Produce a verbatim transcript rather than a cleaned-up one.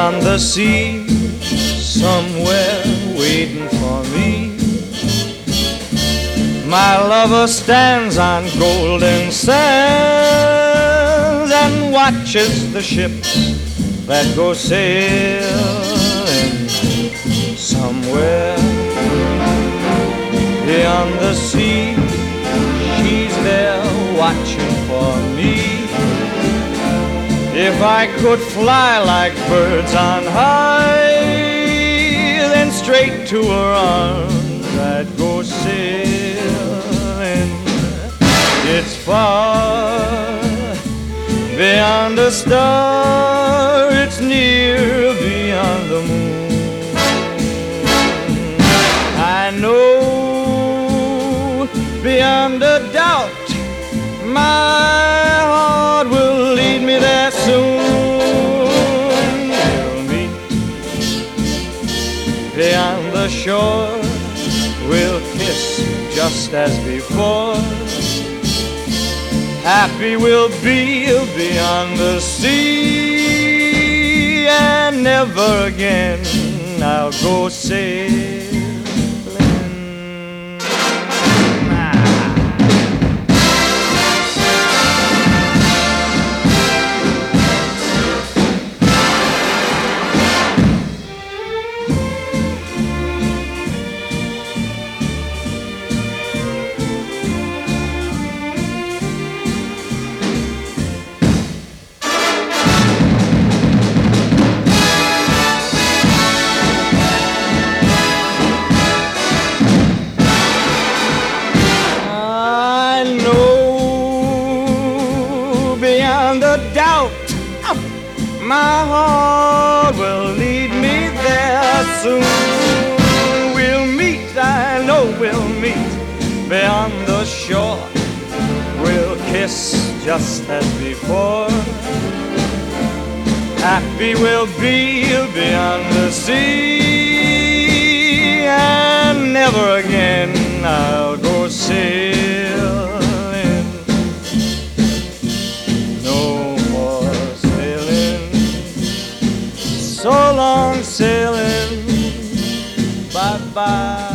beyond the sea, somewhere waiting for me. My lover stands on golden sands and watches the ships that go sailing somewhere beyond the sea. She's there watching for me. If I could fly like birds on high, then straight to her arms I'd go sailing. It's far beyond a star, it's near beyond the moon. I know beyond a doubt my heart will lead me there soon. We'll meet beyond the shore, we'll kiss just as before. Happy we'll be beyond the sea, and never again I'll go sailing. Beyond a doubt, my heart will lead me there soon. We'll meet, I know we'll meet beyond the shore. We'll kiss just as before. Happy we'll be beyond the sea, and never again I'll go sailing. So long sailing, bye-bye.